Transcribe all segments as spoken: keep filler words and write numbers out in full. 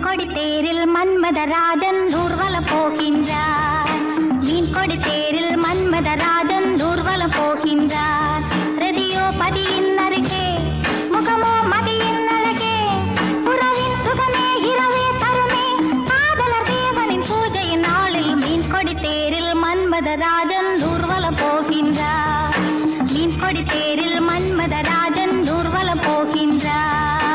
கொடி தேரில் மன்மதராஜன் ஊர்வலம் போகின்றார். மீன் கொடி தேரில் மன்மதராஜன் ஊர்வலம் போகின்றார். ரதியோ பதியின் அருகே, முகமோ மதியின் அழகே, உறவின் சுகமே இரவே தருமே, காதலர் தேவனின் பூஜையின் நாளில் மீன் கொடி தேரில் மன்மதராஜன் ஊர்வலம் போகின்றார். மீன் கொடி தேரில் மன்மதராஜன் ஊர்வலம் போகின்றார்.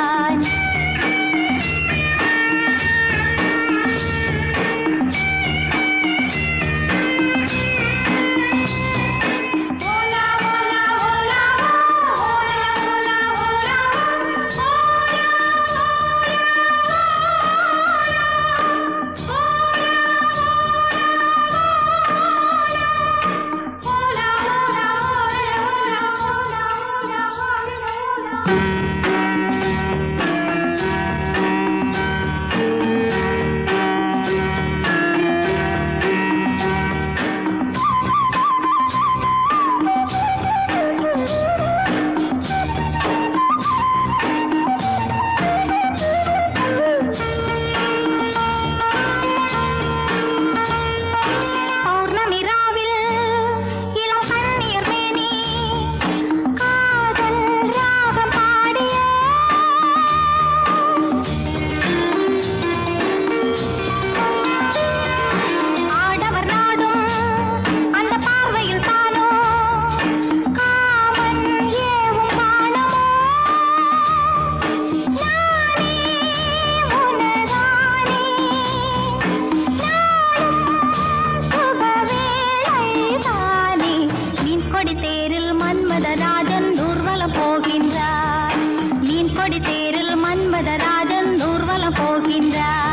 மன்மதராஜன் ஊர்வலம் போகின்றார். மீன் கொடி தேரில் மன்மதராஜன் ஊர்வலம் போகின்றார்.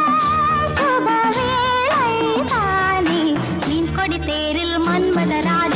தேரில் மன்மதராஜன்